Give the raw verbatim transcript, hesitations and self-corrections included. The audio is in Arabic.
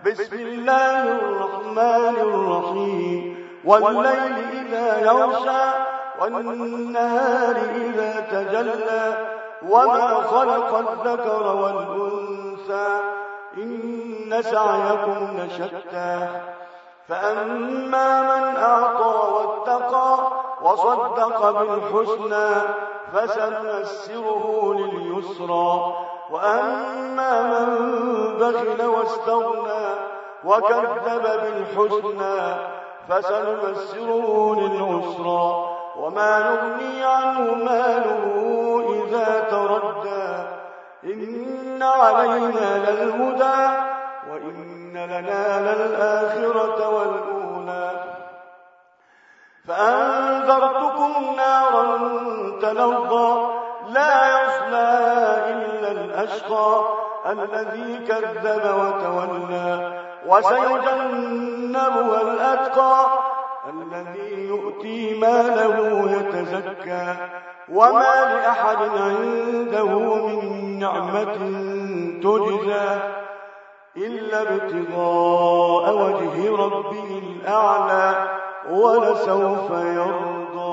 بسم الله الرحمن الرحيم والليل إذا يغشى والنهار إذا تجلى وما خلق الذكر والأنثى إن سعيكم لشتى فأما من أعطى واتقى وصدق بالحسنى فسنيسره لليسرى وأما من بخل واستغنى وكذب بالحسنى فسنيسره للعسرى وما يغني عنه ماله إذا تردى إن علينا للهدى وإن لنا للآخرة والأولى فأنذرتكم نارا تلظى لا يصلى إلا الأشقى الذي كذب وتولى وسيجنبها الأتقى الذي يؤتي ماله يتزكى وما لأحد عنده من نعمة تجزى إلا ابتغاء وجه ربه الأعلى ولسوف يرضى.